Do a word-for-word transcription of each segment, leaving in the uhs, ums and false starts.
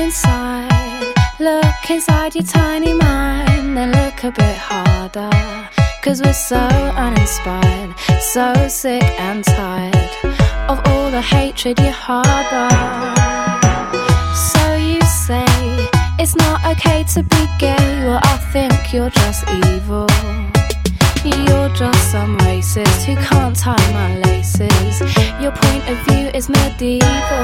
inside, look inside your tiny mind, then look a bit harder. Cause we're so uninspired, so sick and tired of all the hatred you harbour. So you say it's not okay to be gay, well I think you're just evil. You're just some racist who can't tie my laces. Your point of view is medieval.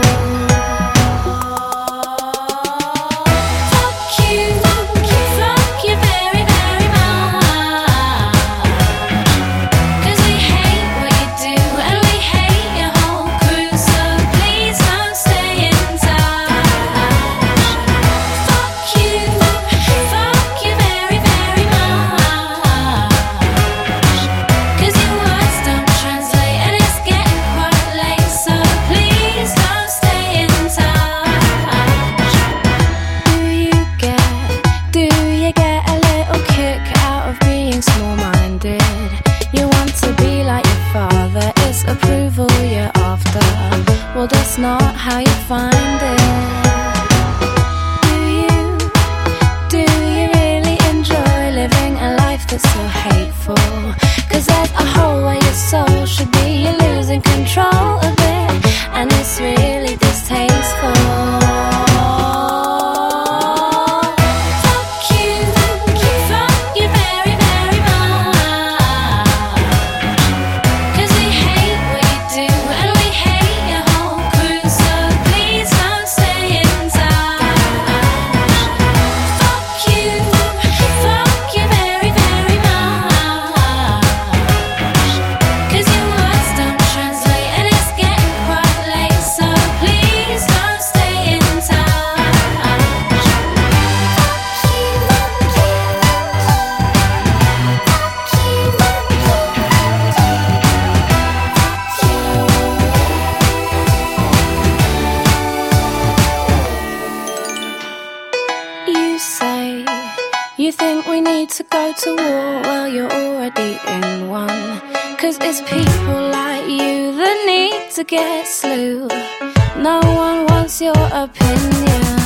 Approval you're after, well that's not how you find it. Do you, do you really enjoy living a life that's so hateful? Cause there's a hole where your soul should be, you're losing control a bit, and it's really distasteful. You say you think we need to go to war, well you're already in one. Cause it's people like you that need to get slew. No one wants your opinion.